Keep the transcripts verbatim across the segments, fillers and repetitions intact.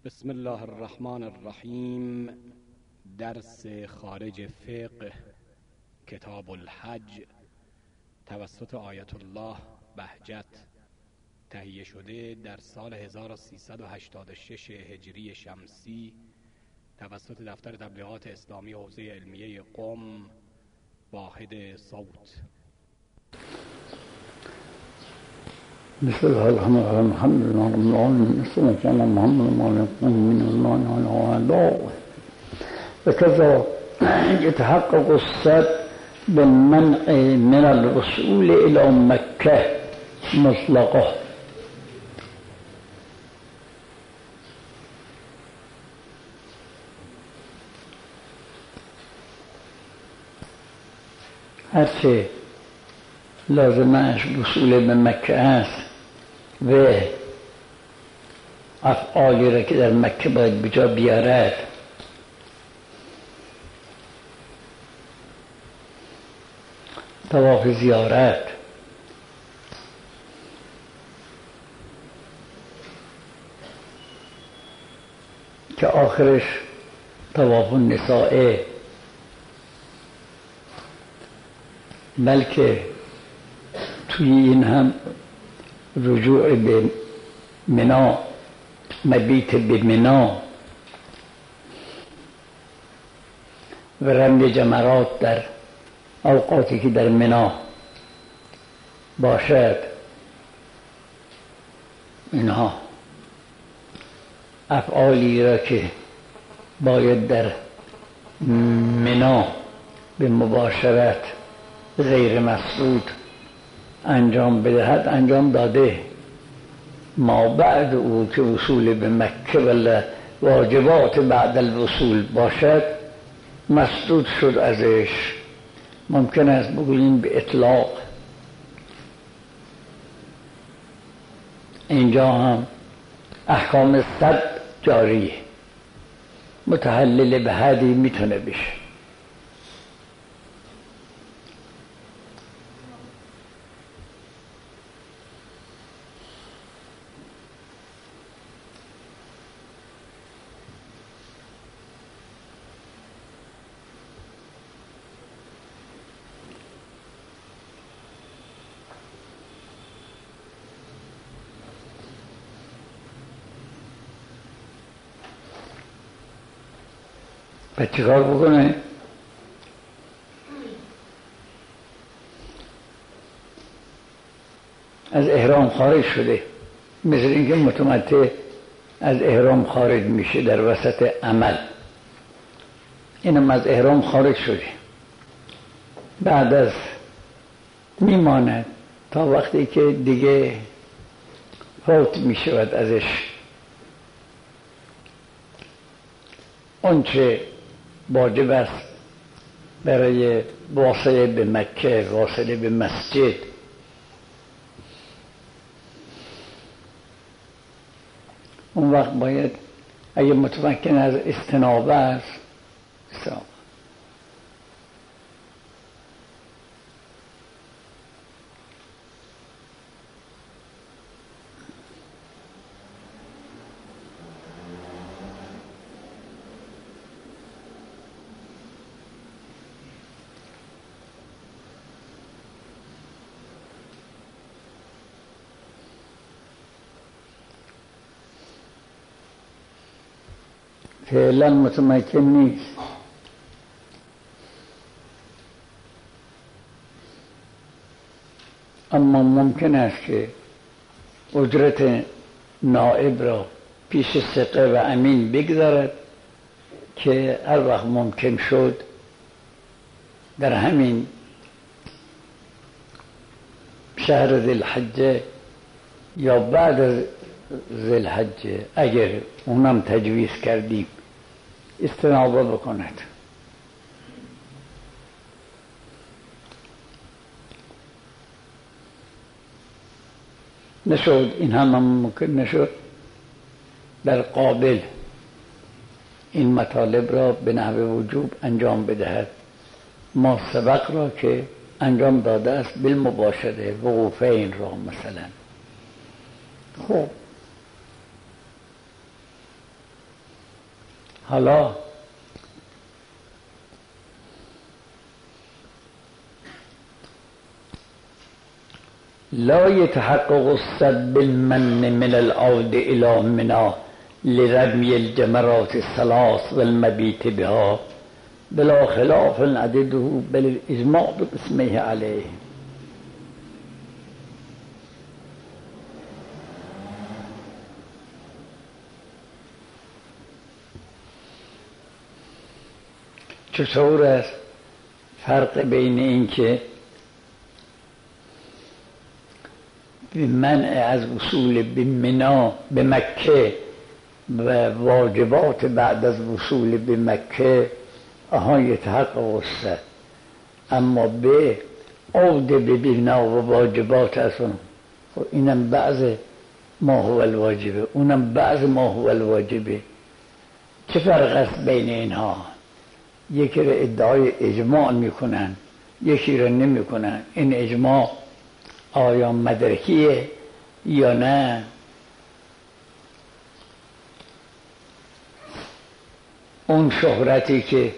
بسم الله الرحمن الرحیم. درس خارج فقه کتاب الحج توسط آیت الله بهجت تهیه شده در سال هزار و سیصد و هشتاد و شش هجری شمسی توسط دفتر تبلیغات اسلامی حوزه علمیه قم واحد صوت. بسم الله الرحمن الرحیم. الحمد لله رب العالمین. صلی الله علی محمد و آل محمد و آله و کذا يتحقق الصد بالمنع من الوصول الى مکه مطلقا. هرچه لازمش وصول به مکه است و افعالی را که در مکه باید بجا بیارد طواف زیارت، که آخرش طواف النساء، بلکه توی این هم رجوع به منا، مبیت به منا و رمی جمرات در اوقاتی که در منا باشد، اینها افعالی را که باید در منا به مباشرت غیر مسعود انجام بدهد انجام داده. ما بعد او که وصول به مکه و واجبات بعد الوصول باشد مسدود شد ازش. ممکن است بگوییم به اطلاق. اینجا هم احکام صد جاریه، متحلل به حدی میتونه بشه. و چیکار بکنه؟ از احرام خارج شده، مثل اینکه متمتع از احرام خارج میشه در وسط عمل، اینم از احرام خارج شده. بعد از میماند تا وقتی که دیگه فوت میشود ازش آنچه واجب است برای واصله به مکه، واصله به مسجد. اون وقت باید اگه متمکن از استنابه است استنابه. فعلا متمکن نیست، اما ممکن است که اجرت نائب را پیش ثقه و امین بگذارد که هر وقت ممکن شد در همین شهر ذوالحجه یا بعد از ذوالحجه اگر اونم تجویز کردیم استنابه بکند. نشد این هم ممکن نشد در قابل این مطالب را به نحو وجوب انجام بدهد. ما سبق را که انجام داده است بالمباشره، وقوفه این را مثلا. خب حالا لا يتحقق الصد بالمن من العود الى منى لرمي الجمرات الثلاث والمبيت بها بلا خلاف عدده بل الاجماع باسمه عليه. چطور است فرق بین این که به منع از وصول به منا به مکه و واجبات بعد از وصول به مکه آها یتحقق است، اما به عود به بنا و واجبات از اون خب اینم بعض ما هو الواجبه اونم بعض ما هو الواجبه. چه فرق است بین اینها؟ یکی را ادعای اجماع میکنن یکی را نمیکنن. این اجماع آیا مدرکیه یا نه؟ اون شهرتی که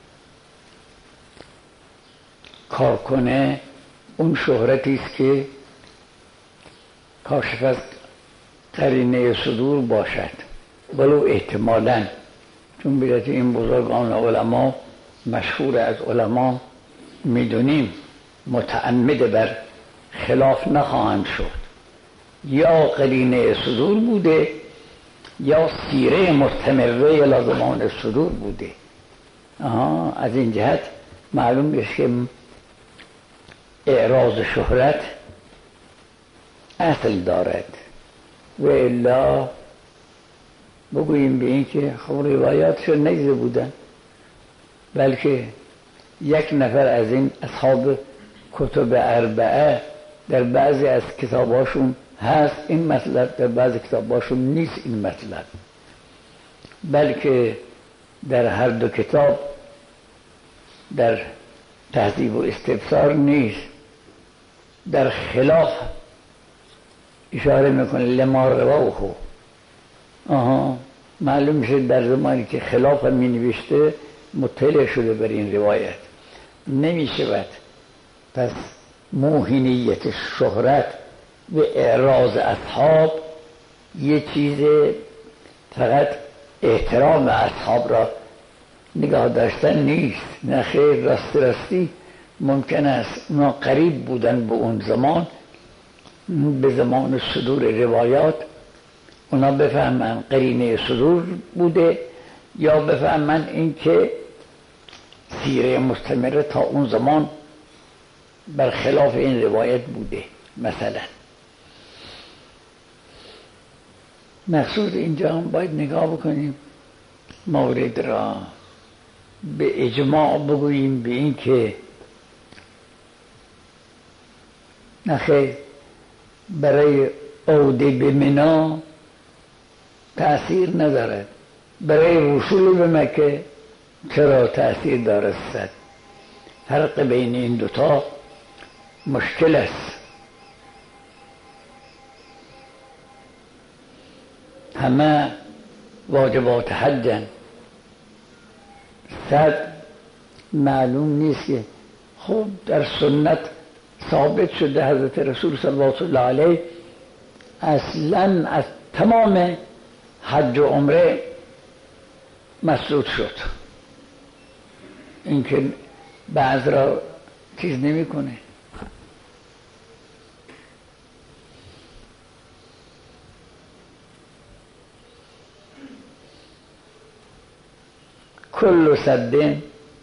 کار کنه اون شهرتی است که کاشف از قرینه صدور باشد، ولو احتمالاً، چون بیرت این بزرگان علما مشهور از علما میدونیم متعمد بر خلاف نخواهند شد، یا قرینه صدور بوده یا سیره مستمره لازمان صدور بوده. آها از این جهت معلوم میشه که اعراض شهرت اصل دارد و الا بگوییم به این که خب روایاتشون نگذه بودن، بلکه یک نفر از این اصحاب کتب اربعه در بعضی از کتاباشون هست این مطلب، در بعضی کتاباشون نیست این مطلب، بلکه در هر دو کتاب در تهذیب و استبصار نیست، در خلاف اشاره میکنه لما رواه. آها معلوم میشه در زمانی که خلاف می نوشته مطلع شده بر این روایت نمیشود. پس موهنیت شهرت و اعراض اصحاب یه چیز فقط احترام اصحاب را نگاه داشتن نیست، نه خیر، راست راستی ممکن است اونا قریب بودن به اون زمان، به زمان صدور روایات اونا بفهمن قرینه صدور بوده یا بفهمن این که سیره مستمره تا اون زمان برخلاف این روایت بوده. مثلا مقصود اینجا هم باید نگاه بکنیم مورد را به اجماع بگوییم به این که نخیر برای عوده به منا تأثیر ندارد، برای وصول به مکه چرا تأثیر دارد؟ فرق بین این دوتا مشکل است. همه واجبات حجن، صد معلوم نیست که خب در سنت ثابت شده حضرت رسول صلی الله علیه اصلا از تمام حج و عمره مسعود شد، این که بعض را چیز نمی کنه. کل صدن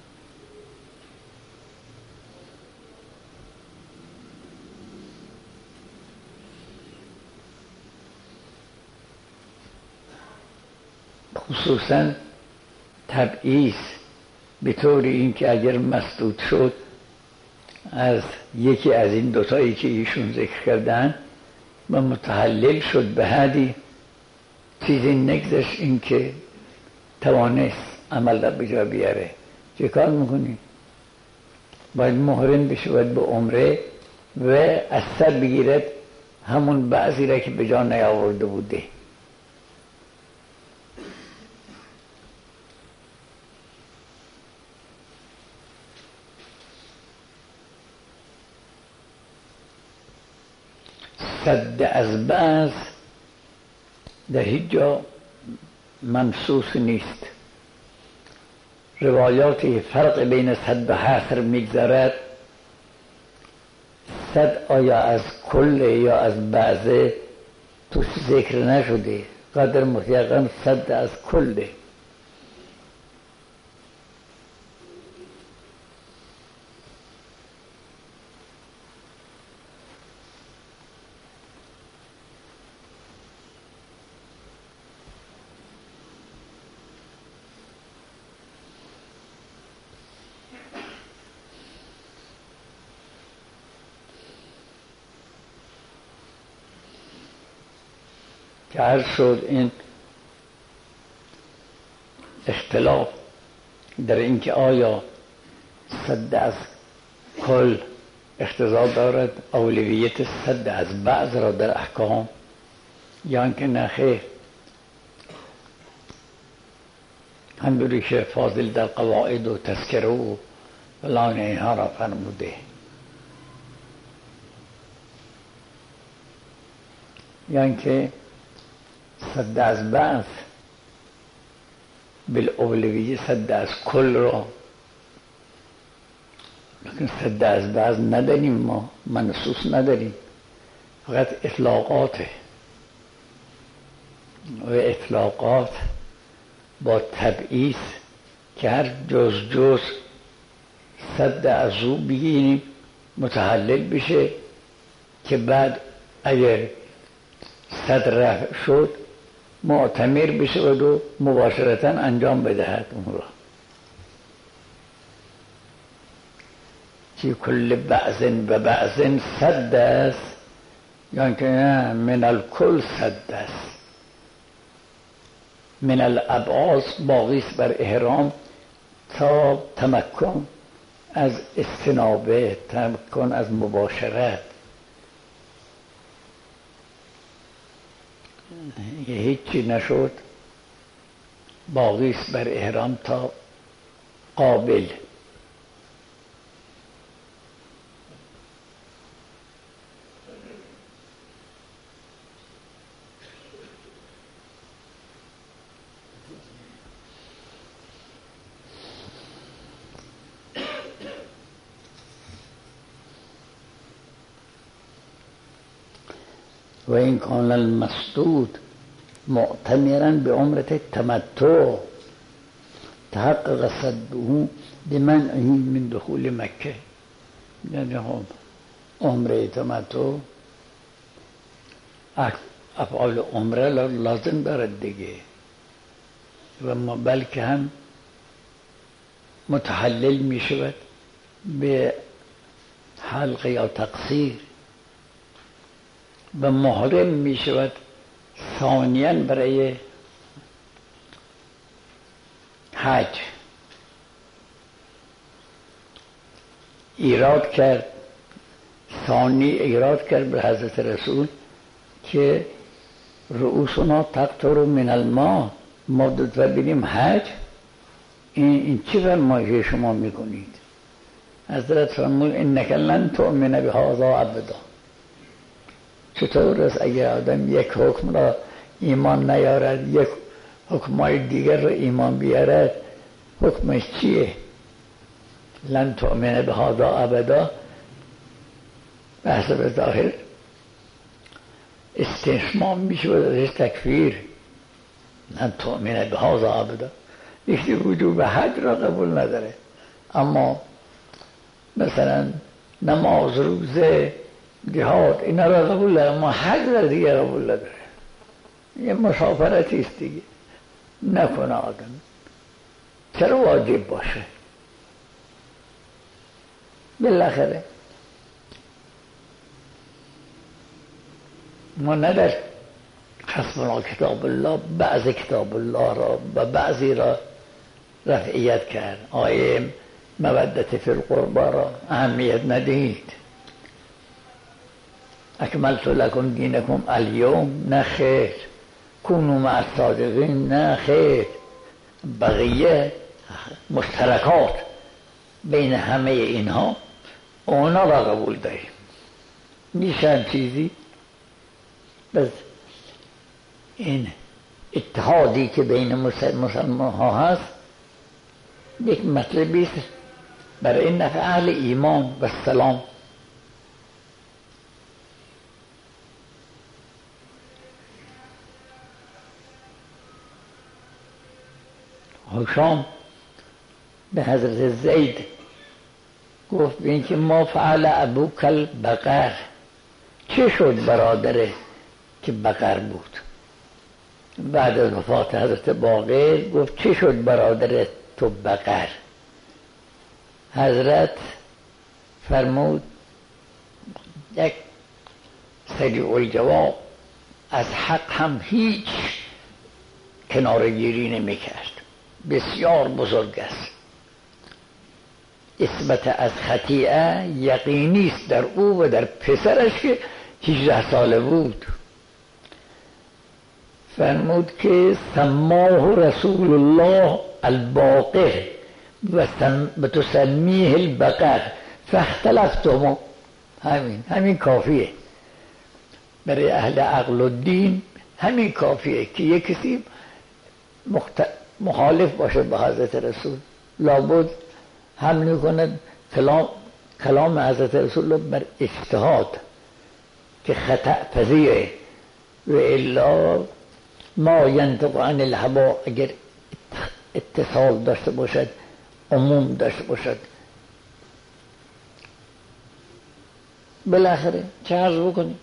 خصوصا تبعیض به طور این که اگر مسدود شد از یکی از این دوتایی که ایشون ذکر کردن و متحلل شد به حدی چیزی نگذشت این که توانست عمل را بجا بیاره، چه کار میکنی؟ باید محرم بشه، باید به عمره و از سر بگیرد همون بعضی را که بجا نیاورده بوده. صد از بعض در هیچ جا منصوص نیست. روایاتی فرق بین صد و حصر میگذارد. صد آیا از کل یا از بعضه توش ذکر نشده، قدر مطلقا صد از کله. که هر شد این اختلاف در اینکه آیا صد از کل اقتضا دارد اولویت صد از بعض را در احکام یا اینکه نه خیر. همونطوری که فاضل در قواعد و تذکره و فلان اینها را فرموده. یا اینکه صد از بعض بالاولویه صد از کل را، لیکن صد از بعض نداریم، ما منصوص نداریم، فقط اطلاقاته و اطلاقات با تبعیض که هر جز جز صد از او بگیریم متحلل بشه که بعد اگر صد رفع شد معتمر بشه و مباشرتا انجام بدهد اون را. که کل بعضن و بعضن صد است یا که نه من الکل صد است. من الابعاض باقیست بر احرام تا تمکن از استنابه، تمکن از مباشرت. یه هیچی نشد باقیست بر احرام تا قابل. و این کان المسدود معتمرا به عمرت تمتع تحقق صده بمنعه من دخول مکه. یعنی هم عمره تمتع افعال عمره لازم دارد دیگه و ما بلکه هم متحلل می شود به حلق یا تقصیر و محرم می شود ثانیاً برای حج. ایراد کرد ثانی ایراد کرد به حضرت رسول که رؤوسنا تقطر من الماء، ما دو ببینیم حج. این, این چی فرمایش شما میکنید؟ حضرت فرمود انک لن تؤمن بهذا ابدا. چطور است اگر آدم یک حکم را ایمان نیارد یک حکمای دیگر را ایمان بیارد؟ حکمش چیه؟ لن تؤمن بهذا ابدا به حسب ظاهر استشمام میشه و ازش تکفیر. لن تؤمن بهذا ابدا یکی وجوب حج را قبول نداره، اما مثلا نماز، روزه، جهاد اینا را قبول داره، اما حج را دیگه قبول نداره. یه مسافرتی است دیگه، نکنه آدم. چرا واجب باشه؟ بالاخره ما ندر حسبنا کتاب الله بعض کتاب الله را و بعضی را رفعیت کرد. آیه مودت فی القربا را اهمیت ندهید. اکملت لکم دینکم الیوم، نه خیر. کونوا مع الصادقین، نه خیر. بقیه مشترکات بین همه اینها اونا را قبول داریم. میشن چیزی بس این اتحادی که بین مسلمان ها هست یک مطلبی است برای نفع اهل ایمان و سلام. هشام به حضرت زید گفت به این که ما فعل ابوک البقر، چه شد برادره که بقر بود؟ بعد از وفات حضرت باقر گفت چه شد برادر تو بقر؟ حضرت فرمود یک سریع الجواب از حق هم هیچ کنارگیری نمی کرد، بسیار بزرگ است. اثبات از خطیئه یقینی است در او و در پسرش که هجده ساله بود. فرمود که سماه رسول الله الباقر و تسمیه البقر فاختلفتم. همین همین کافیه برای اهل عقل و دین، همین کافیه که یک کسی مخت... مخالف باشه با حضرت رسول، لابد حمل کند کلام کلام حضرت رسول بر اجتهاد که خطأ پذیره، و الا ما ینطق عن الهوا اگر اتصال داشته باشد، عموم داشته باشد. بالاخره چه عرض بکنیم؟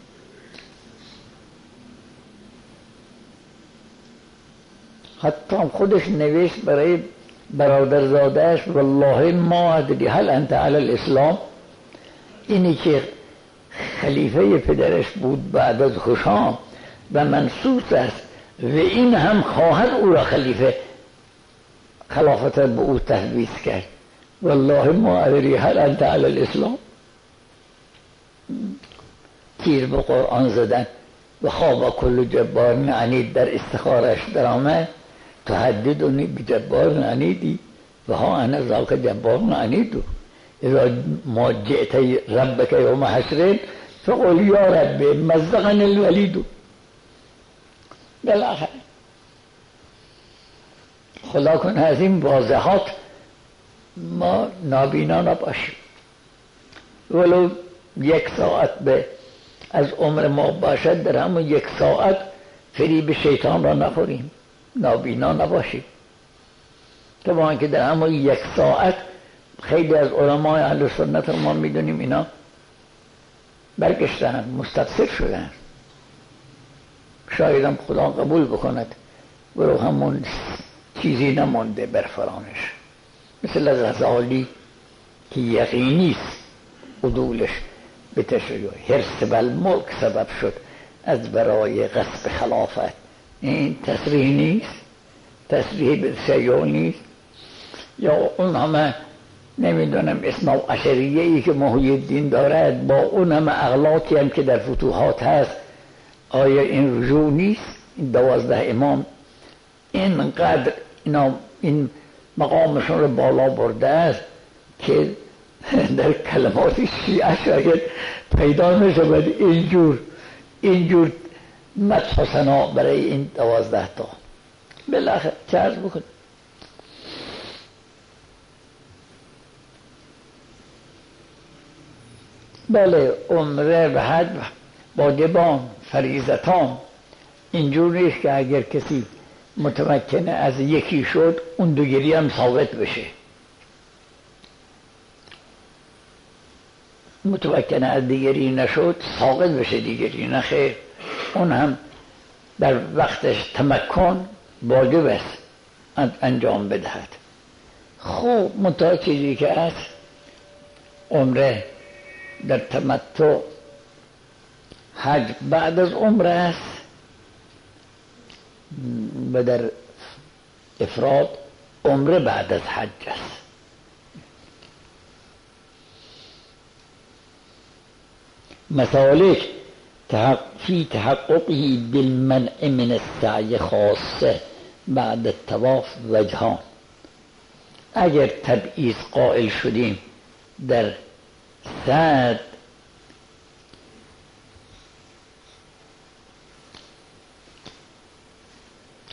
حتی خودش نوشت برای برادرزادهش والله ما ادری هل انت علی الاسلام. اینی که خلیفه پدرش بود بعد از هشام و منصوص است و این هم خواهد او را خلیفه خلافت به او تحویز کرد. والله ما ادری هل انت علی الاسلام. تیر به قرآن زدن و خواب کل جبار عنید در استخارش در آمد تهددنی بجبار عنیدی و ها انا ذاک جبار عنید. اذا ما جئت ربک یوم حشر فقل یا رب مزقنی الولید. بالاخره خدا کنه از این واضحات ما نابینا نباشیم، ولو یک ساعت به از عمر ما باشد، در همون یک ساعت فریب شیطان را نخوریم، نابینا نباشیم. تو با اینکه در همون یک ساعت خیلی از علمای اهل سنت رو ما میدونیم اینا برگشتن، مستبصر شدن، شاید هم خدا قبول بکند ولو همون چیزی نمانده بر فرامش، مثل از غزالی که یقینی است عدولش به تشیع حرص بالملک سبب شد از برای غصب خلافت. این تصریح نیست، تصریح به تشیع نیست. یا اون همه نمیدونم اسم عشریه ای که محی الدین دارد با اون همه اغلاطی هم که در فتوحات هست، آیا این رجوع نیست؟ این دوازده امام اینقدر اینا این مقامشون رو بالا برده است که در کلمات شیعه شاید پیدا نشود اینجور اینجور مدح و ثنا برای این دوازده تا. بالاخره چه عرض بکن؟ بله، عمره و حج واجبان فریضتان. اینجور نیست که اگر کسی متمکن از یکی شد اون دیگری هم ثابت بشه. متمکن از دیگری نشد ساقط بشه دیگری، نه خیر، اون هم در وقتش تمکن واجب است انجام بدهد. خوب منتها چیزی که است عمره در تمتع، حج بعد از عمره است و در افراد عمره بعد از حج است. مسالک فی تحققه بالمنع من السعی خاصه بعد الطواف وجهان. اگر تبعیض قائل شدیم در صد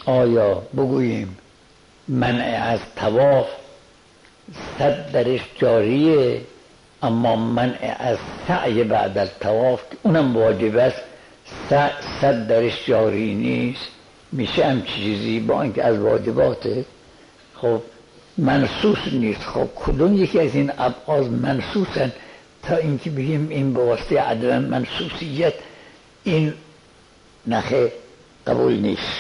آیا بگوییم منع از طواف صد درش جاریه اما منع از سعی بعد الطواف اونم واجب است صد درش جاری نیست؟ میشه هم چیزی با اینکه از واجباته خب منصوص نیست. خب کدوم یکی از این ابعاد منصوصن تا اینکه بگیم این به واسطه عدم منصوصیت این نخه قبول نیست.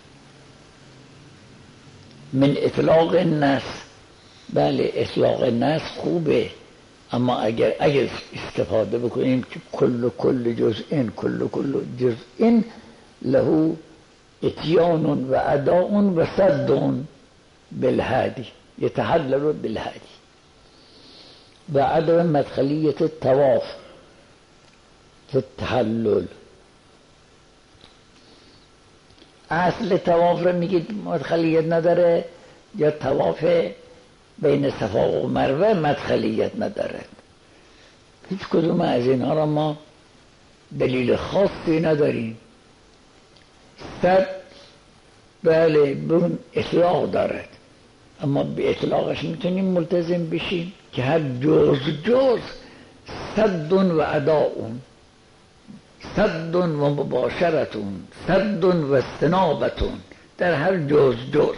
من اطلاق النص، بله اطلاق النص خوبه اما اگر اگر استفاده بکنیم که کل کل جزء کل کل جزء له اتیان و اداء و صد بالهادی يتحلل بالهادی و عدم مدخلیت الطواف في التحلل. اصل طواف رو میگید مدخلیت نداره یا طواف بین صفا و مروه مدخلیت نداره؟ هیچ کدوم از اینها را ما دلیل خاصی نداریم. صد بله برون اطلاق دارد اما به اطلاقش میتونیم ملتزم بشیم که هر جز جز صد و اداء صد و مباشرتون صد و استنابتون در هر جز جز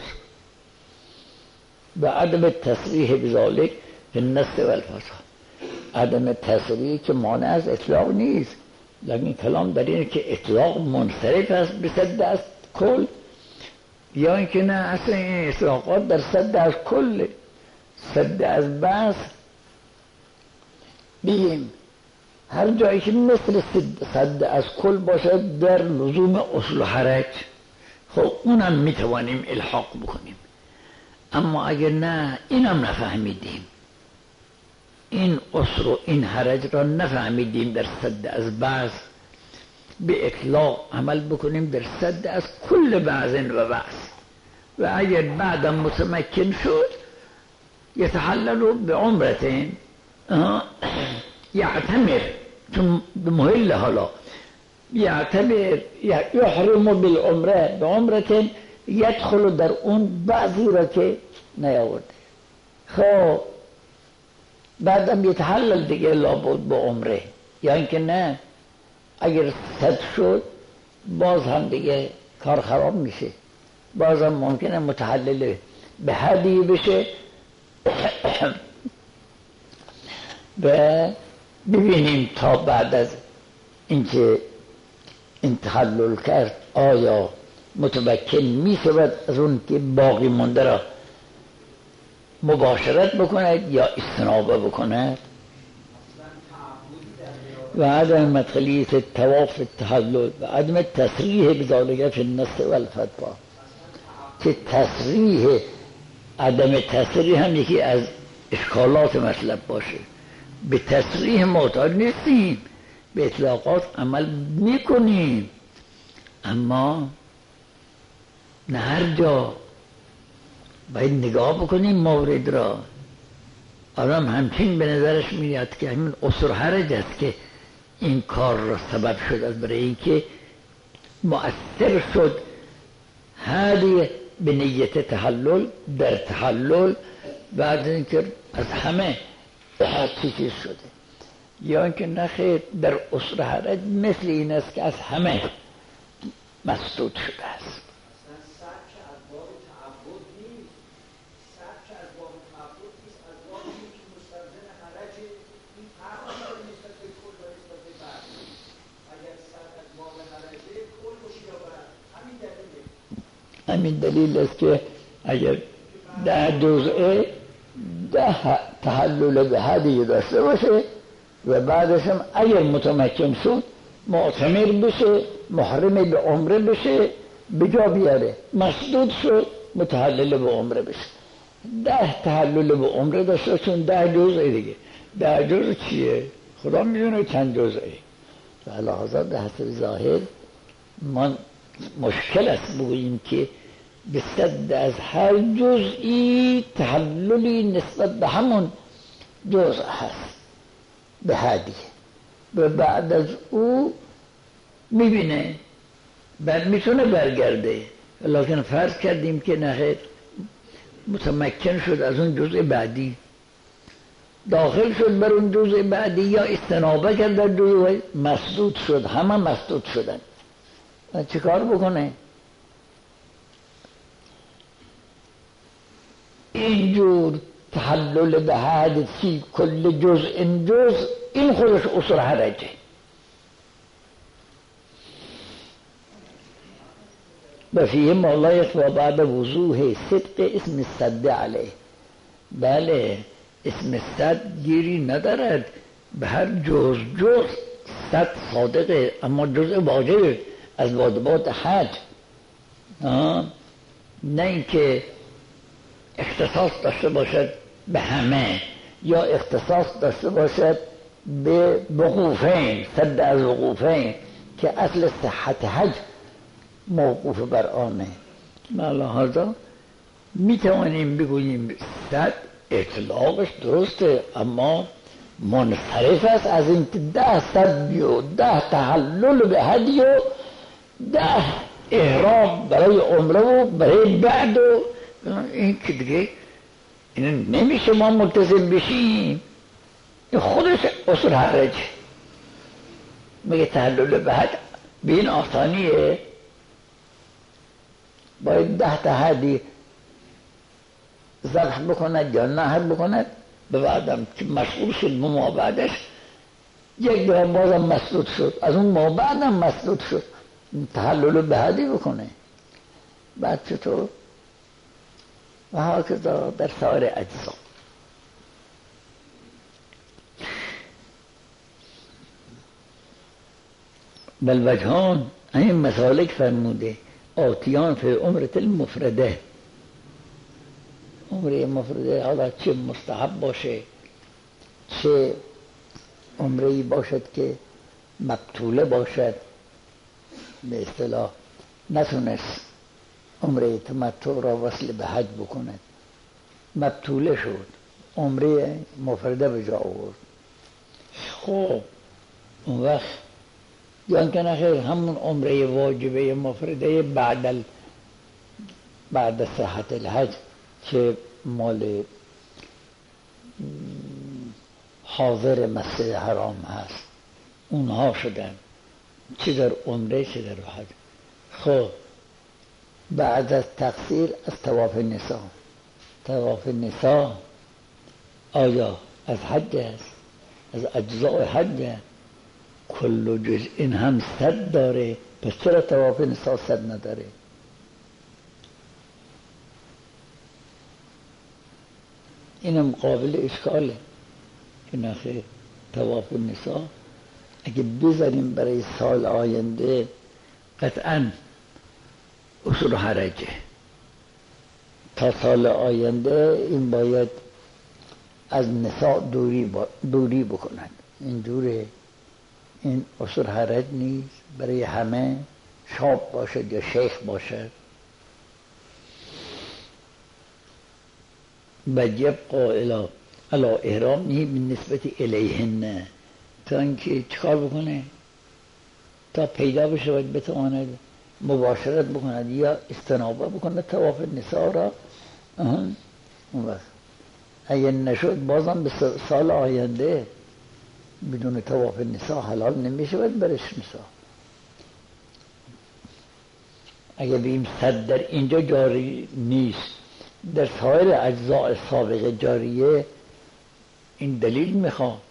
و عدم تصریح بذالک فی النص و الفساد. عدم تصریح که مانع از اطلاق نیست لیکن کلام در اینه که اطلاق منصرف است به صد از کل یا اینکه نه اصلا این اطلاقات در صد از کل صد از بس بیم هر جایی که مثل صد از کل باشد در لزوم اصل و حرج خب اونم میتوانیم الحاق بکنیم. اما اگر نه اینم نفهمیدیم این اصل و این حرج را نفهمیدیم در صد از بعض به اطلاق عمل بکنیم در صد از کل بعضن و بعض و اگر بعدم متمکن شد یتحلل به عمرتین یعتمر چون محل حالا یعتمر یحرم بالعمره به عمرتین یدخل در اون بعضی را که نیاورده خب بعدم یتحلل دیگه لابد به عمره یا اینکه نه اگر صد شد باز هم دیگه کار خراب میشه باز هم ممکنه متحلل به هدی بشه و ببینیم تا بعد از اینکه این تحلل کرد آیا متمکن میشود از اون که باقی مونده را مباشرت بکند یا استنابه بکند. و عدم مدخلیت الطواف التحلل و عدم تصریح بذالک فی النص و الفتوا که تصریح عدم تصریح هم یکی از اشکالات مطلب باشه. به تصریح معتاد نیستیم به اطلاقات عمل میکنیم اما نه هر جا باید نگاه بکنیم مورد را. آدم همچین به نظرش میاد که همین اصر حرج است که این کار را سبب شد از برای اینکه مؤثر شد هدی به نیت تحلل در تحلل بعد اینکه از همه چیز شده یا اینکه نخیر در اصر حرج مثل این است که از همه مسدود شده است. همین دلیل است که اگر ده جزءه ده تحلل به هدی داشته باشه و بعدش هم اگر متمکن شد معتمر بشه محرم به عمره بشه به جا بیاره مسدود شد متحلل به عمره بشه. ده تحلل به عمره داشته چون ده جزءه دیگه ده جزء چیه؟ خدا میدونه چند جزءه. لحاظا به حسب ظاهر ما مشکل است بگوییم که به صد از هر جزئی تحللی نسبت به همون جزء هست به هدیه و بعد از او میبینه بعد میتونه برگرده لکن فرض کردیم که نه متمکن شد از اون جزء بعدی، داخل شد بر اون جزء بعدی یا استنابه کرد در جزء، مسدود شد، همه مسدود شدن. چه کار بکنه؟ اینجور تحلل به حد فی کل جزء جزء، این خودش اصول حرجه. و فیه ما لا یخفی بعد وضوح صدق اسم الصد علیه. بله اسم صد گیری ندارد، به هر جز جز صد صادقه، اما جزء واجب از واجبات حج، نه اینکه اختصاص داشته باشد به همه یا اختصاص داشته باشد به وقوفین، صد از وقوفین که اصل صحت حج موقوف بر آنه. لحاظا می توانیم بگوییم صد اطلاقش درسته، اما منصرف است از این ده صد و ده تحلل به حج و ده احرام برای عمره و برای بعد و این که دیگه این نمیشه ما ملتزم بشیم. این خودش اصول حرج. میگه تحلل به حج به این آسانیه، باید ده تا حدی ذبح بکند یا نحر بکند، به بعدم که مشغول شد ما بعدش یک دو بازم مسدود شد، از اون ما بعدم مسدود شد، تحلل به حدی بکنه. بعد چطور؟ و هاکذا در سایر اجزا. بل وجهان این مسالک فرموده آتیان فی عمرت المفرده. عمره مفرده حالا چه مستحب باشه چه عمره‌ای باشد که مبطوله باشد، به اصطلاح نتونست عمره تمتع را وصل به حج بکند، مبطوله شد، عمره مفرده به جا آورد. خب اون وقت یا که نخیر همون عمره واجبه مفرده بعد ال... بعد صحت الحج که مال حاضر مسجد حرام هست اونها شدن، چه در عمره چه در حج. خب بعد از تقصیر از طواف نساء، طواف نساء آیا از حج است؟ از اجزاء حج است؟ کل جزء این هم صد داره، پس چرا طواف نساء صد نداره؟ اینم قابل اشکاله که نخیر طواف نساء اگه بذاریم برای سال آینده قطعاً اصول حرجه. تا سال آینده این باید از نساء دوری, با دوری بکنند. این دوره، این اصول حرج نیست برای همه، شاب باشد یا شیخ باشد. و یبقا الی الی احرامه بالنسبت الیهن، تا اینکه چکار بکنه؟ تا پیدا بشه باید بتواند مباشرت بکند یا استنابه بکند طواف نساء را. اون وقت اگه نشد بازم به سال آینده بدون طواف نساء حلال نمیشه، باید برش نساء. اگه بیم صد در اینجا جاری نیست، در سایر اجزاء سابقه جاریه، این دلیل میخواد.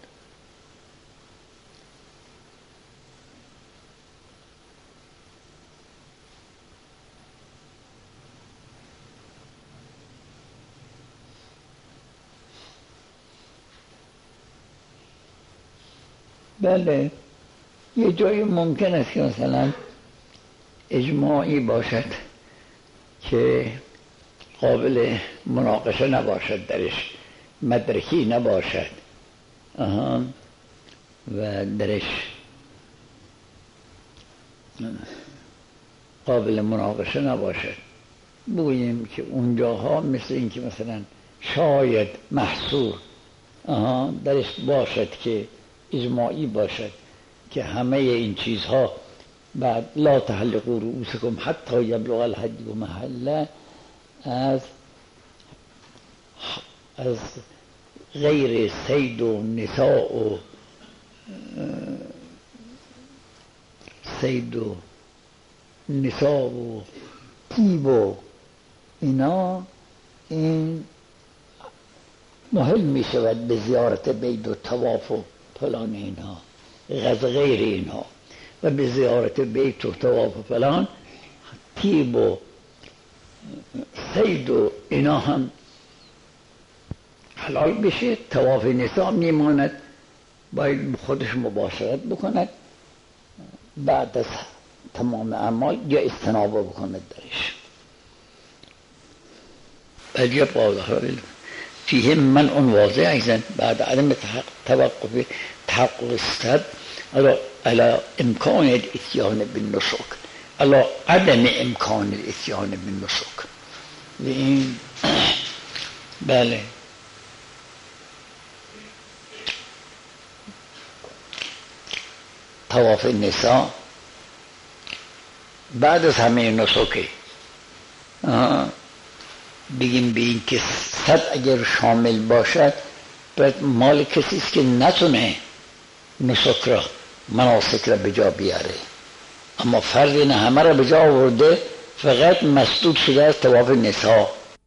بله یه جایی ممکن است که مثلا اجماعی باشد که قابل مناقشه نباشد، درش مدرکی نباشد، آها، و درش قابل مناقشه نباشد. بگوییم که اونجاها مثل این که مثلا شاید محصور آها درش باشد که اجماعی باشد که همه این چیزها بعد لا تحلقوا رؤوسکم حتی یبلغ الهدی محله، از از غیر صید و نساء و صید و نساء و طیب و اینا، این محل می شود به زیارت بیت و طواف و فلان اینها، غز غیر اینها، و به زیارت بیت و طواف و فلان طیب و صید و اینا هم حلال بشه. طواف نساء میماند، باید خودش مباشرت بکند بعد از تمام اعمال یا اجتناب بکند درش. بل یبقى فیه منع واضح ایضا بعد عدم توقف تحقق السد على امکان الاتیان بالنسک، على عدم امکان الاتیان بالنسک. و این بله طواف نساء بعد از همه نسکه بگیم به این که صد اگر شامل باشد باید مال کسی است که نتونه نسک را مناسک را به جا بیاره، اما فرض این همه را به جا آورده، فقط مسدود شده از طواف نساء.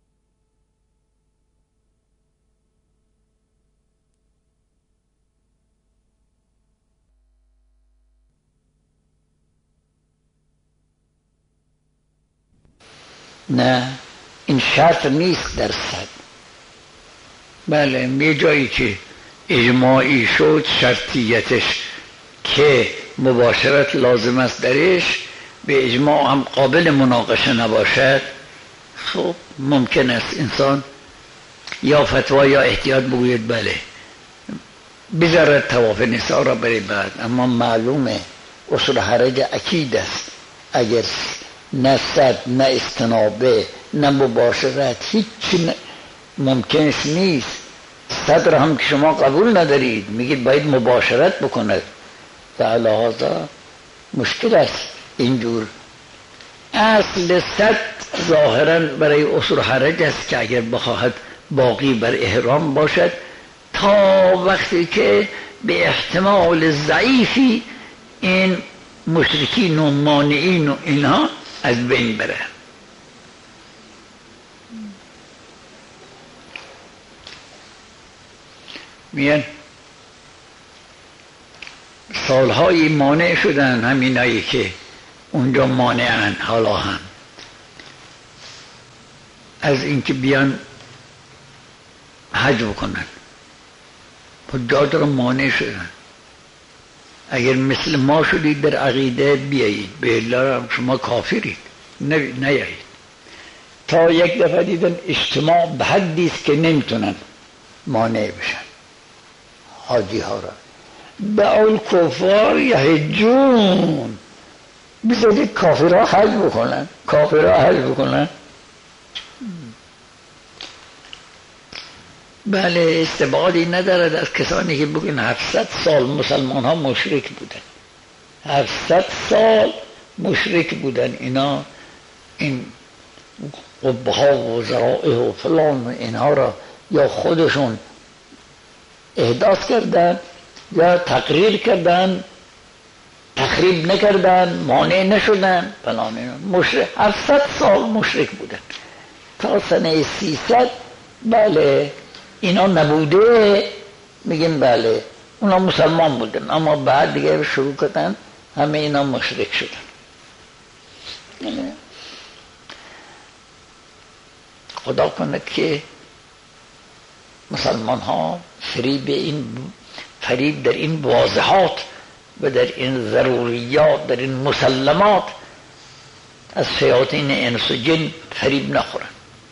نه این شرط نیست در صد. بله یه جایی که اجماعی شد شرطیتش که مباشرت لازم است درش، به اجماع هم قابل مناقشه نباشد، خب ممکن است انسان یا فتوا یا احتیاط بگوید بله بذارد طواف نساء را بره بعد، اما معلومه اصول حرج اکید است، اگر نه صد نه استنابه نه مباشرت هیچ ممکنش نیست. صد را هم که شما قبول ندارید، میگید باید مباشرت بکند، در لحاظا مشکل است. اینجور اصل صد ظاهرا برای اصول حرج است که اگر بخواهد باقی بر احرام باشد تا وقتی که به احتمال ضعیفی این مشرکین و مانعین و اینها از بین بره. میان سالهایی مانع شدن همینایی که اونجا مانعن، حالا هم از اینکه بیان حج بکنن، حجاج را مانع شدن. اگر مثل ما شدید در عقیده بیایید، به الله شما کافرید، نیایید. تا یک دفعه دیدن اجتماع به حدی است که نمیتونن مانع بشن حاجی ها را. دعوا الکفار یحجون، بذارید کافرها حج بکنن، کافرها حج بکنن. بله استبعادی ندارد از کسانی که بگن هفتصد سال مسلمان ها مشرک بودن، هفتصد سال مشرک بودن، اینا این قبه ها و ذرائع و فلان و اینها را یا خودشون احداث کردن یا تقریر کردن، تخریب نکردن، مانع نشدن فلان. اینا مشرک هفتصد سال مشرک بودن تا سنه سیصد. بله اینا نبوده، میگیم بله اونا مسلمان بودن، اما بعد دیگه شروع کردن همه اینا مشرک شدن. خدا کنه که مسلمان ها فریب این فریب در این واضحات و در این ضروریات، در این مسلمات از شیاطین انس و جن فریب نخورن.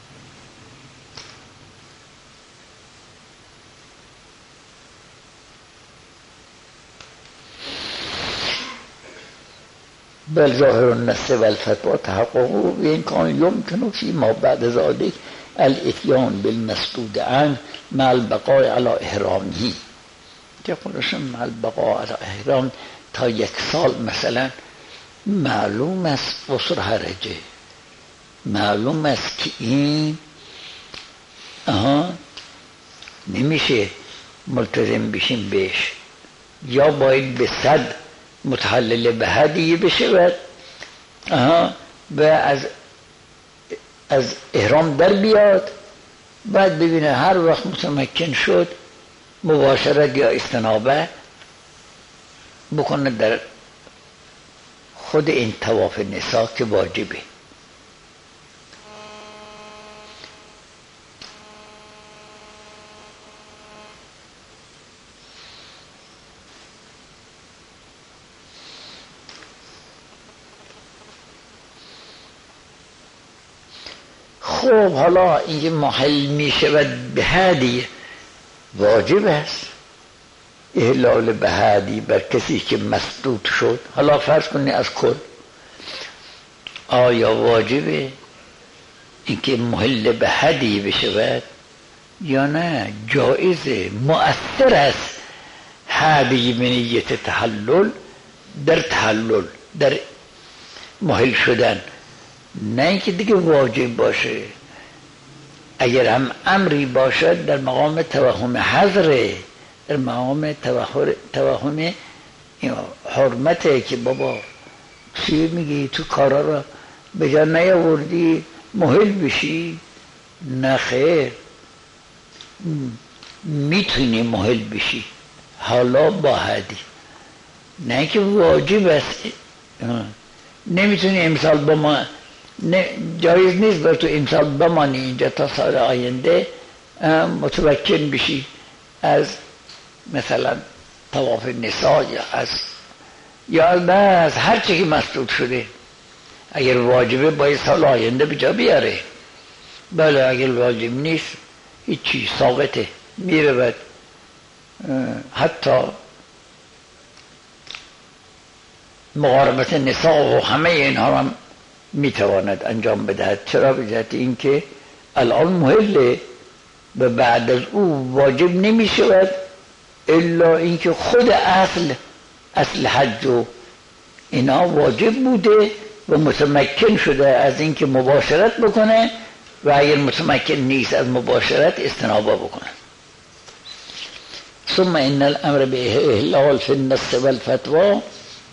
بل ظاهر النص و الفتوى تحقق و این کان یمکن فیما بعد ذلك الاتیان بالمسدود عنه مع البقاء على احرامه، که خودشون مع البقاء على احرام تا یک سال مثلا معلوم است قصر حرجه، معلوم است که این آها نمیشه ملتزم بشیم بهش، یا باید به صد متحلل به هدیه بشه آها و از از احرام در بیاد، بعد ببینه هر وقت متمکن شد مباشرت یا استنابه بکنه در خود این طواف نساء که واجبه. خب حالا اینکه محل می شود به هدیه واجب است، احلال به هدیه بر کسی که مسدود شد، حالا فرض کنی از کل، آیا واجبه اینکه محل به هدیه بشود یا نه جایزه؟ مؤثر است هدیه به نیت تحلل در تحلل در محل شدن، نه اینکه دیگه واجب باشه. اگر هم امری باشد در مقام توهم حضره، در مقام توهم حرمته که بابا چی میگی تو کارا را به جا نیاوردی محل بشی، نه خیر، میتونی محل بشی حالا با هدی، نه که واجب است. نمیتونی امسال با ما نه جایز نیست بر تو امسال بمانی اینجا تا سال آینده متمکن بشی از مثلا طواف نساء یا از یا نه از هر چی که مسدود شده. اگر واجبه باید سال آینده به جا بیاره، بله اگر واجب نیست هیچی ساقطه میره بعد حتی مقاربت نساء و همه اینها هم میتواند انجام بدهد. چرا؟ به جهت اینکه الان محله و بعد از او واجب نمی شود الا اینکه خود اصل اصل حج و اینا واجب بوده و متمکن شده از اینکه مباشرت بکنه، و اگر متمکن نیست از مباشرت استنابه بکنه. ثم ان الامر به احلال فی النص والفتوى،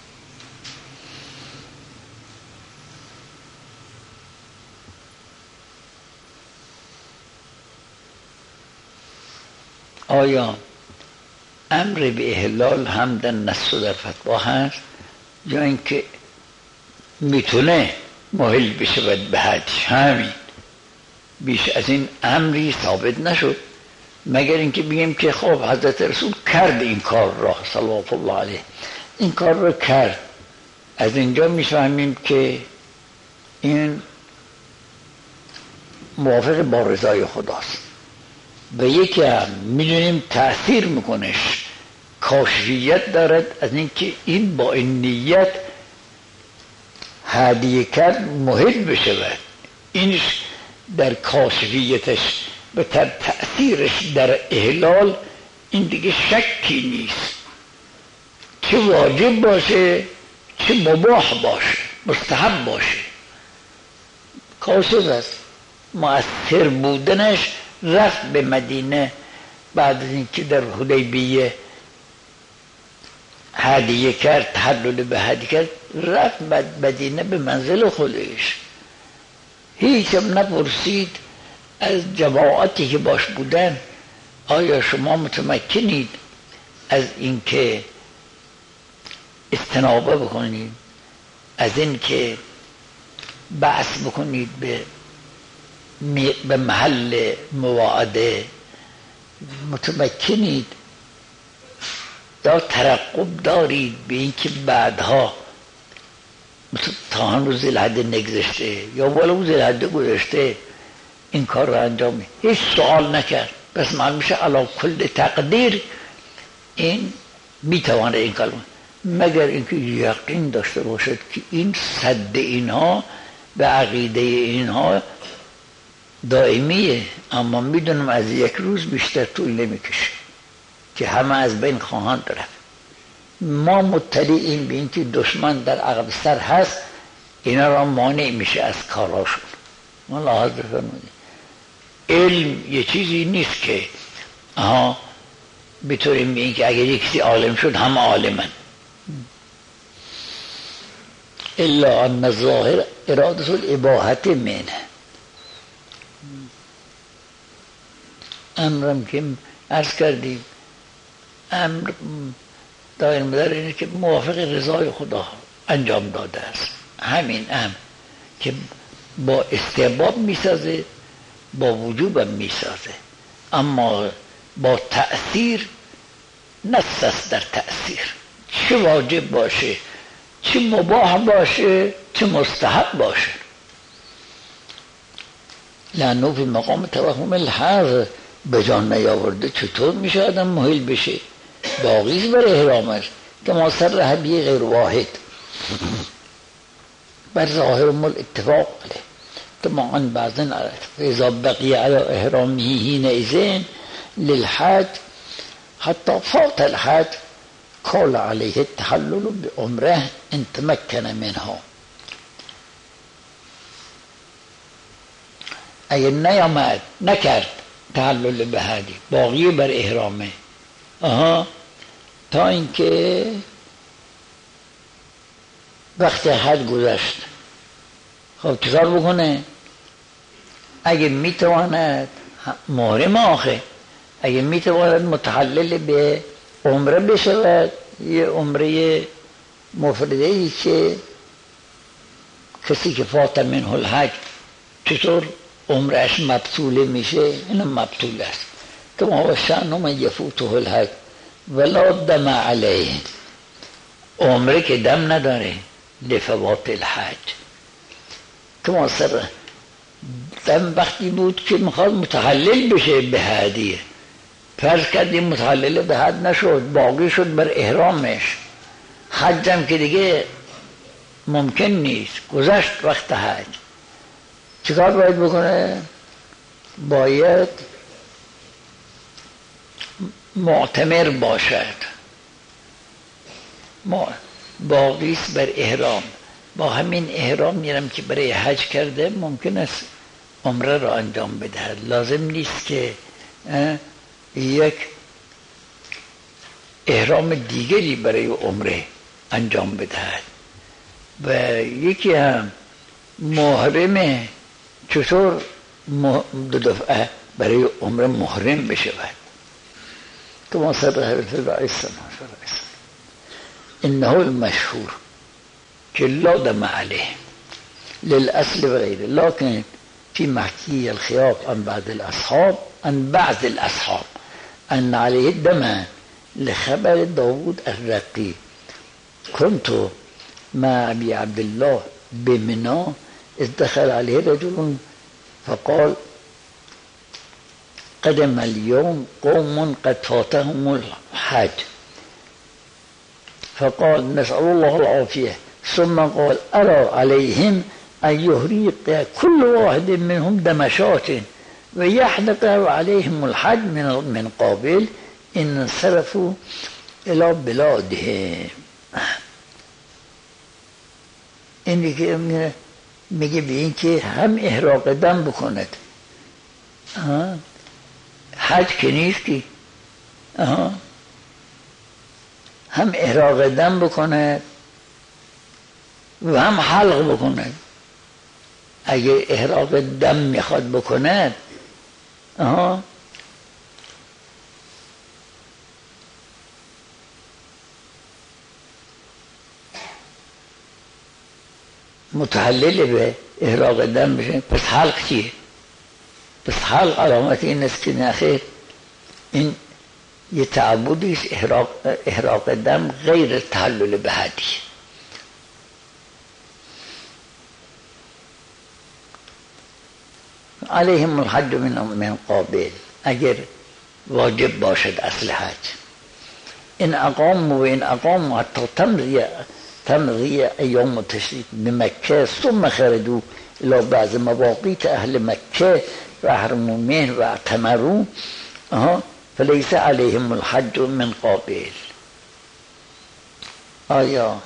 آیا امر به احلال هم در نص و در فتوا هست یا اینکه میتونه محل بشود به حج؟ همین، بیش از این امری ثابت نشد مگر اینکه بگیم که خب حضرت رسول کرد این کار را صلوات الله علیه، این کار را کرد. از اینجا میفهمیم که این موافق با رضای خداست و یکی هم میدونیم تأثیر میکنش، کاشفیت دارد از اینکه این با این نیت هدیه کرد محل بشود، اینش در کاشفیتش و در تأثیرش در احلال این دیگه شکی نیست، چه واجب باشه چه مباح باشه مستحب باشه کاشف است. مؤثر بودنش رفت به مدینه بعد از اینکه در حدیبیه هدیه کرد، تحلل به هدیه کرد، رفت مدینه به منزل خودش، هیچ هم نپرسید از جماعتی که باش بودن آیا شما متمکنید از اینکه استنابه بکنید، از اینکه بحث بکنید به به محل مواعده متمکنید، یا ترقب دارید به اینکه بعدها تا هنوز ذوالحجه نگذشته یا ولو ذوالحجه گذشته این کار رو انجام می، هیچ سوال نکرد. پس معلوم میشه علی کل تقدیر این میتوانه این کار، مگر اینکه یقین داشته باشد که این صد اینها به عقیده اینها دائمیه، اما میدونم از یک روز بیشتر طول نمیکشه که همه از بین خواهند رفت. ما مطلعیم به اینکه دشمن در عقب سر هست، اینا را مانع میشه از کاراشون. ملاحظه فرمودید علم یه چیزی نیست که آها بطوریم به اینکه اگر یک کسی عالم شد همه عالمن، الا ان الظاهر اراده الاباحت منه. امرم که عرض کردیم امر دایر مدار اینه که موافق رضای خدا انجام داده است. همین امر که با استحباب میسازه با وجوب هم میسازه، اما با تأثیر نص است در تأثیر، چه واجب باشه چه مباح باشه چه مستحب باشه. لانه فی مقام توهم الحظ به جان نیاورده چطور میشه آدم محل بشه؟ باقیش بر احرامش که ما سر حبیه غیر واحد بر ظاهر مل اتفاق علیه كما عن بعض فإذا بقي على إحرامه حينئذ للحج حتى فات الحج قال عليه التحلل بعمره إن تمكن منها. اگر نیامد نکرد تحلل به حج باقی بر احرامه آها تا اینکه وقت حج گذشت. خب چیکار بکنه؟ اگه میتواند محرم آخه اگه میتواند متحلل به عمره بشود، یه عمره مفرده ای که کسی که فات منه الحج چطور عمرش مبطوله میشه؟ اینم مبطول است که ما شأن من یفوته الحج ولا دم علیه، عمره که دم نداره لفوات الحج. که ما سر دم وقتی بود که میخواد متحلل بشه به حدیه، فرض کردیم متحلل به حد نشد باقی شد بر احرامش، حجم که دیگه ممکن نیست گذشت وقت حج، چیکار باید بکنه؟ باید معتمر باشد، ما باقیست بر احرام، با همین احرام میرم که برای حج کرده ممکن است عمره را انجام بدهد، لازم نیست که یک احرام دیگری برای عمره انجام بدهد. و یکی هم محرمه چطور دو دفعه برای عمره محرم بشود؟ که ما سر حضرت رئیس انه المشهور که لا دم علیه للأصل و غیره، لكن في محكي الخلاف عن بعض الأصحاب عن بعض الأصحاب أن عليه الدم لخبر داود الرقي كنت مع أبي عبد الله بمنى إذ دخل عليه رجل فقال قدم اليوم قوم قد فاتهم الحج فقال نسأل الله العافية ثم قال أرى عليهم أن يهريق كل واحد منهم دمشات ويحدق عليهم الحج من قابل إن انصرفوا إلى بلادهم. اینی که میگه به این که هم احراق دم بکند، حج که نیست که هم احراق دم بکند و هم حلق بکند. اگه احراق دم میخواد بکند آها متحلل به احراق دم بشه، پس حلق چیه؟ پس حلق علامت این است که نخیر این یه تعبدی است، احراق, احراق دم غیر تحلل به حدی. علیهم الحج من قابل اگر واجب باشد اصل حج، این اقام و این اقام حتی تمضیه تمضیه ایام تشریق بمکه ثم خرجوا الى بعض مواقیت اهل مکه و احرموا منه و اعتمروا فلیس علیهم الحج من قابل. آیا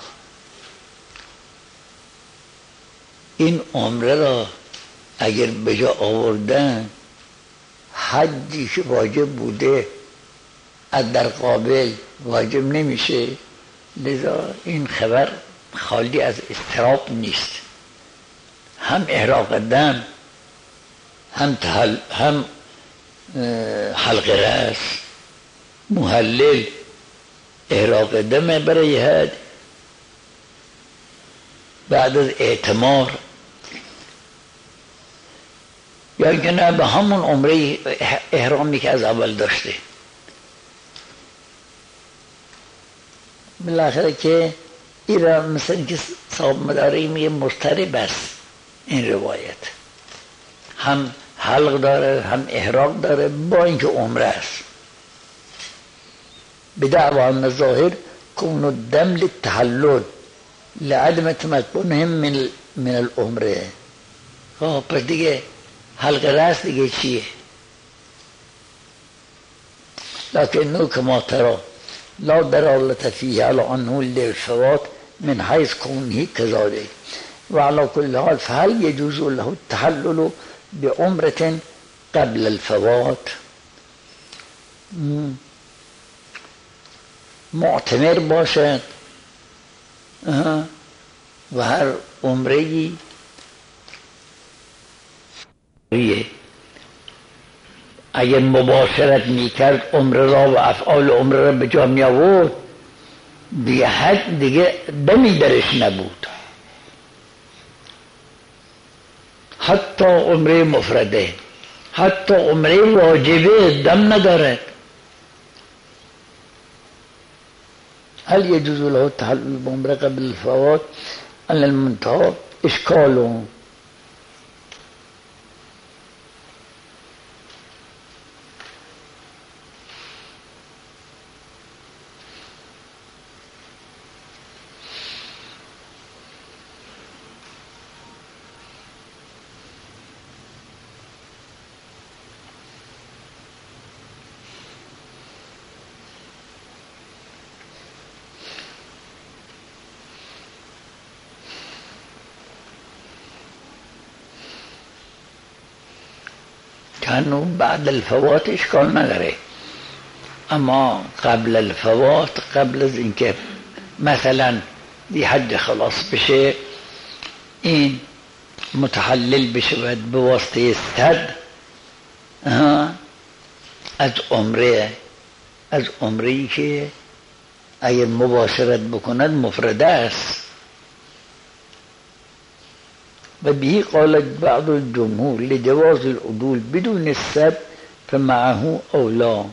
این عمره را اگر به جا آوردن حجی که واجب بوده از در قابل واجب نمیشه؟ لذا این خبر خالی از اضطراب نیست. هم احراق دم، هم تحل، هم حلق راس، محلل، احراق دم برای حج، بعد از اعتمار، یا که نه به همون عمره احرامی که از اول داشته. بالاخره که این را مثل که صاحب مداری میگه مضطرب است این روایت، هم حلق داره هم احراق داره با اینکه عمره است. بدعوى الظاهر كون الدم للتحلل لعدم تمكنهم من من العمره. خب پس دیگه حلق راس دیگه چیه؟ لكنه كما ترى لا دلالة فيه على أنه للفوات من حيث كونه كذلك. وعلى كل حال فهل يجوز له التحلل بعمرة قبل الفوات؟ معتمر باشد و هر عمره‌ای اگر مباشرت میکرد عمره را و افعال عمره را به جا می آورد دیگه حج دیگه دمی درش نبود. حتی عمره مفرده، حتی عمره واجبه دم ندارد. هل يجوز له التحلل بعمره قبل الفوات؟ ان المنتهى اشكاله. کانو بعد الفوات اشکال نداره، اما قبل الفوات، قبل از اینکه مثلا دی حج خلاص بشه این متحلل بشه به واسطه صد از عمره، از عمره‌ای که اگر مباشرت بکند مفرده است. و به قالت بعض الجمهور لجواز العدول بدون السب فمعه اولا.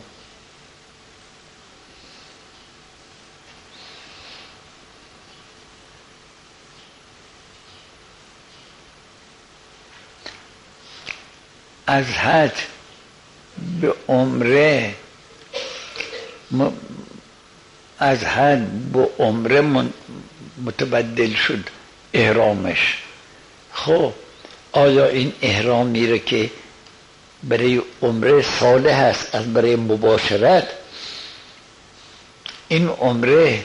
از حج به عمره از حج به عمره متبدل شد احرامش. خب آیا این احرام میره که برای عمره صالح است از برای مباشرت؟ این عمره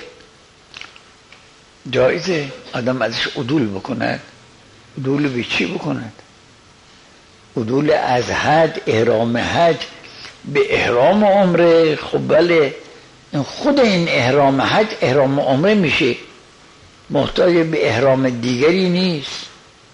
جایزه آدم ازش عدول بکند؟ عدول به چی بکند؟ عدول از حج، احرام حج به احرام عمره. خب بله، خود این احرام حج احرام عمره میشه، محتاج به احرام دیگری نیست.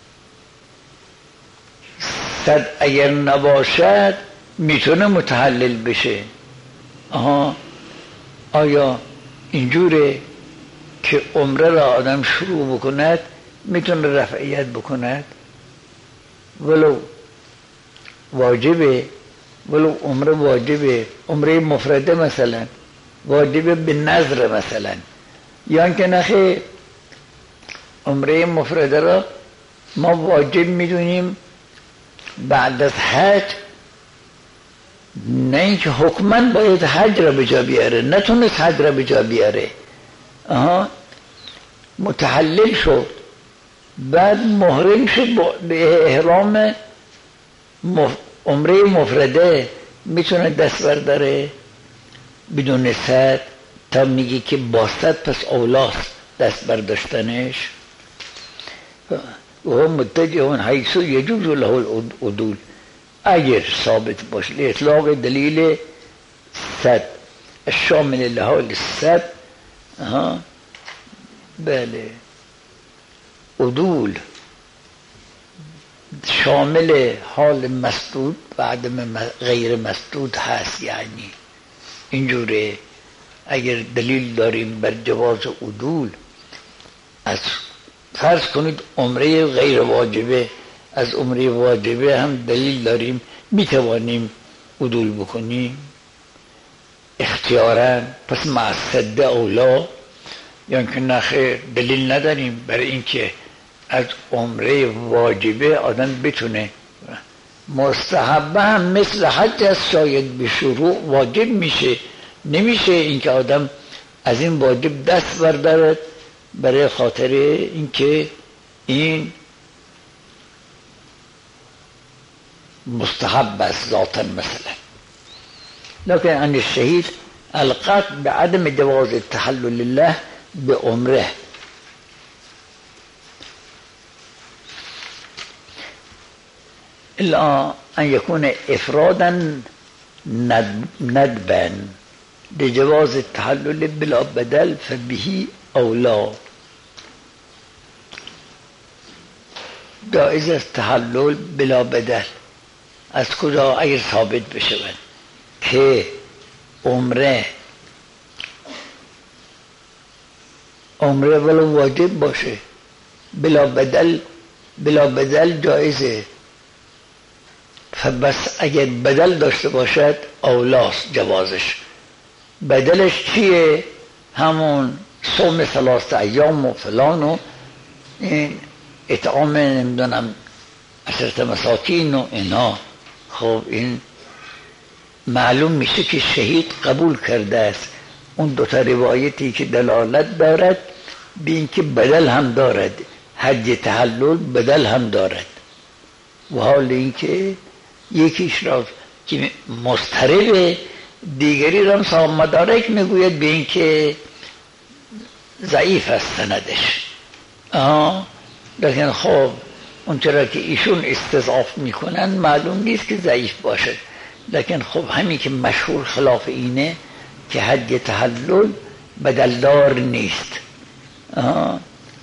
صد اگر نباشد میتونه متحلل بشه. آها، آیا اینجوره که عمره را آدم شروع بکند میتونه رفعیت بکند ولو واجبه، ولو عمره واجبه، عمره مفرده مثلا واجبه به نظر مثلا، یا که نخیر عمره مفرده را ما واجب میدونیم بعد از حج، نه اینکه حکما باید حج را به جا بیاره، نتونست حج را به جا بیاره، آها متحلل شد، بعد محرم شد به احرام مف... عمره مفرده، میتونه دست برداره بدون صد تا میگه که با صد پس اولاست دست برداشتنش و هم متجهون حیث یجوز له العدول، اگر ثابت باشه اطلاق دلیل صد الشامل لحال صد. ها بله، عدول شامل حال مسدود و عدم غیر مسدود هست. یعنی اینجوره اگر دلیل داریم بر جواز عدول، از فرض کنید عمره غیر واجبه، از عمره واجبه هم دلیل داریم میتوانیم عدول بکنیم اختیارا، پس معصد اولا. یا که نخیر دلیل نداریم برای اینکه از عمره واجبه آدم بتونه. مستحبه هم مثل حج است، شاید به شروع واجب میشه، نمیشه اینکه آدم از این واجب دست بردارد برای خاطر اینکه این مستحب است ذاتا مثلا. لکن عن الشهید القطع بعدم جواز التحلل الله بعمره. الا ان يكون افرادا ندبا لجواز التحلل بلا بدل فبه اولا. جائز است تحلل بلا بدل. از کجا؟ اگر ثابت بشود که عمره عمره ولو واجب باشه بلا بدل، بلا بدل جایزه. فبس اگر بدل داشته باشد اولاست جوازش. بدلش چیه؟ همون صوم ثلاثه ایام و فلان و این اطعام نمیدونم عشرت مساکین و اینا. خب این معلوم میشه که شهید قبول کرده است اون دوتا روایتی که دلالت دارد به اینکه بدل هم دارد، حج تحلل بدل هم دارد. و حال اینکه یکیش را که مضطربه، دیگری را صاحب مدارک میگوید به اینکه ضعیف است سندش. آه لیکن خب اون چرا که ایشون استضعاف میکنن معلوم نیست که ضعیف باشد. لیکن خب همین که مشهور خلاف اینه که حج تحلل بدلدار نیست. آه.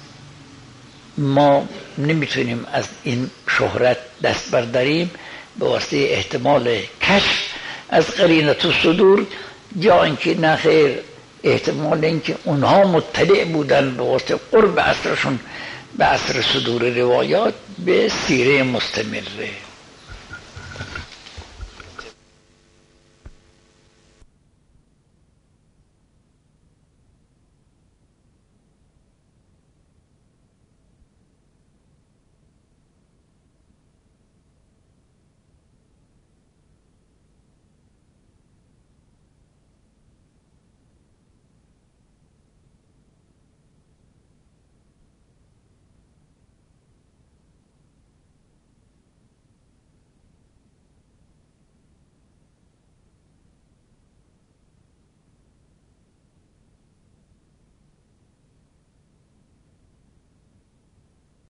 ما نمیتونیم از این شهرت دست برداریم به واسطه احتمال کشف از قرینه الصدور، یا اینکه نخیر احتمال اینکه اونها مطلع بودن به واسطه قرب عصرشون به عصر صدور روایات به سیره مستمره.